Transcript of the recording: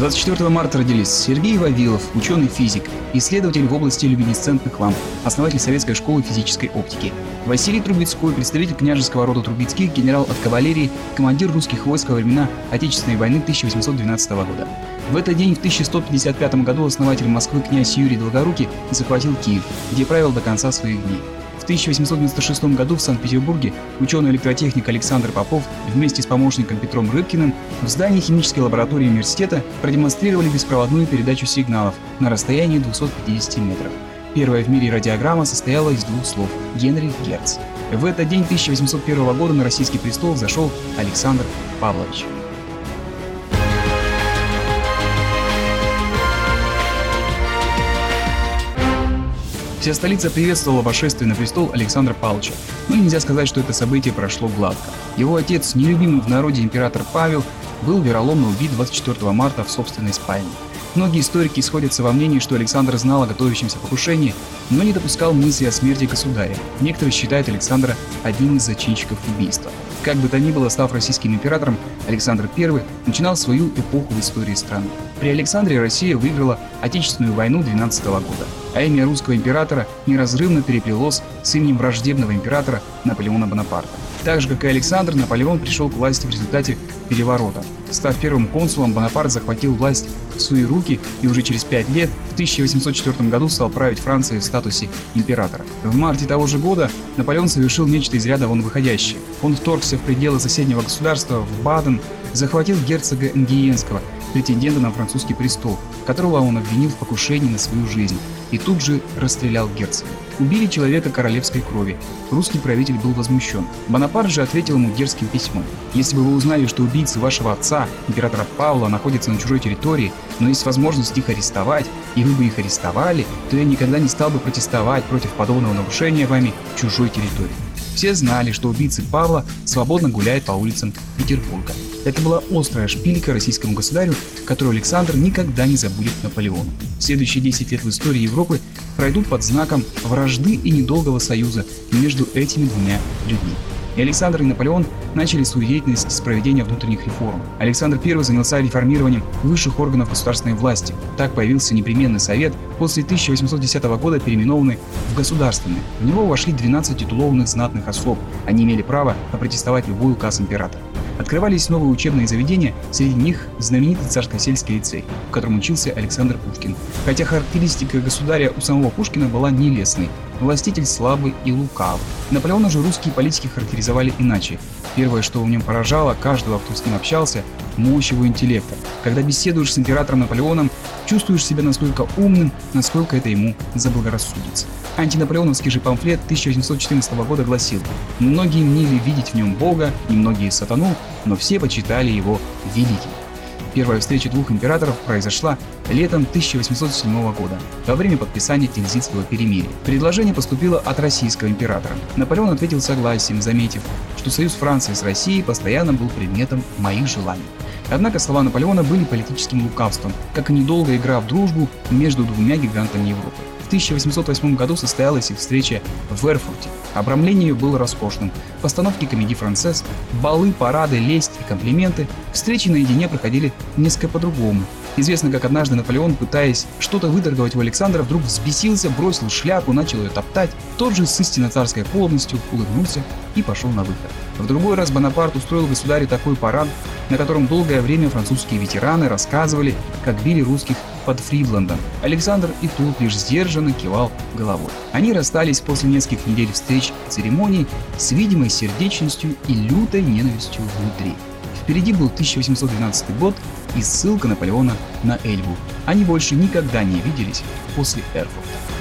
24 марта родились Сергей Вавилов, ученый-физик, исследователь в области люминесцентных ламп, основатель Советской школы физической оптики. Василий Трубецкой, представитель княжеского рода Трубецких, генерал от кавалерии, командир русских войск во времена Отечественной войны 1812 года. В этот день, в 1155 году, основатель Москвы князь Юрий Долгорукий захватил Киев, где правил до конца своих дней. В 1896 году в Санкт-Петербурге ученый-электротехник Александр Попов вместе с помощником Петром Рыбкиным в здании химической лаборатории университета продемонстрировали беспроводную передачу сигналов на расстоянии 250 метров. Первая в мире радиограмма состояла из двух слов – Генрих Герц. В этот день 1801 года на российский престол взошел Александр Павлович. Вся столица приветствовала восшествие на престол Александра Павловича, но нельзя сказать, что это событие прошло гладко. Его отец, нелюбимый в народе император Павел, был вероломно убит 24 марта в собственной спальне. Многие историки сходятся во мнении, что Александр знал о готовящемся покушении, но не допускал мысли о смерти государя. Некоторые считают Александра одним из зачинщиков убийства. Как бы то ни было, став российским императором, Александр I начинал свою эпоху в истории страны. При Александре Россия выиграла Отечественную войну 12 года, а имя русского императора неразрывно переплелось с именем враждебного императора Наполеона Бонапарта. Так же, как и Александр, Наполеон пришел к власти в результате переворота. Став первым консулом, Бонапарт захватил власть в свои руки и уже через 5 лет, в 1804 году, стал править Францией в статусе императора. В марте того же года Наполеон совершил нечто из ряда вон выходящее. Он вторгся в пределы соседнего государства, в Баден, захватил герцога Энгиенского, претендента на французский престол, которого он обвинил в покушении на свою жизнь, и тут же расстрелял герцога. Убили человека королевской крови. Русский правитель был возмущен. Бонапарт же ответил ему дерзким письмом. «Если бы вы узнали, что убийцы вашего отца, императора Павла, находятся на чужой территории, но есть возможность их арестовать, и вы бы их арестовали, то я никогда не стал бы протестовать против подобного нарушения вами чужой территории». Все знали, что убийцы Павла свободно гуляют по улицам Петербурга. Это была острая шпилька российскому государю, которую Александр никогда не забудет Наполеону. Следующие 10 лет в истории Европы пройдут под знаком вражды и недолгого союза между этими двумя людьми. И Александр, и Наполеон начали свою деятельность с проведения внутренних реформ. Александр I занялся реформированием высших органов государственной власти. Так появился непременный совет, после 1810 года переименованный в Государственный. В него вошли 12 титулованных знатных особ. Они имели право опротестовать любой указ императора. Открывались новые учебные заведения, среди них знаменитый Царско-сельский лицей, в котором учился Александр Пушкин. Хотя характеристика государя у самого Пушкина была нелестной. Властитель слабый и лукавый. Наполеона же русские политики характеризовали иначе. Первое, что в нем поражало каждого, кто с ним общался – мощь его интеллекта. Когда беседуешь с императором Наполеоном, чувствуешь себя настолько умным, насколько это ему заблагорассудится. Антинаполеоновский же памфлет 1814 года гласил: «Многие мнили видеть в нем Бога, и многие сатану, но все почитали его великим». Первая встреча двух императоров произошла летом 1807 года, во время подписания Тильзитского перемирия. Предложение поступило от российского императора. Наполеон ответил согласием, заметив, что союз Франции с Россией постоянно был предметом моих желаний. Однако слова Наполеона были политическим лукавством, как и недолгая игра в дружбу между двумя гигантами Европы. В 1808 году состоялась их встреча в Эрфурте. Обрамление ее было роскошным. Постановки комедий «Францесс», балы, парады, лесть и комплименты. Встречи наедине проходили несколько по-другому. Известно, как однажды Наполеон, пытаясь что-то выторговать у Александра, вдруг взбесился, бросил шляпу, начал ее топтать. Тот же с истинно царской холодностью улыбнулся и пошел на выход. В другой раз Бонапарт устроил государю такой парад, на котором долгое время французские ветераны рассказывали, как били русских под Фридландом. Александр и тут лишь сдержанно кивал головой. Они расстались после нескольких недель встреч и церемоний с видимой сердечностью и лютой ненавистью внутри. Впереди был 1812 год и ссылка Наполеона на Эльбу. Они больше никогда не виделись после Эрфурта.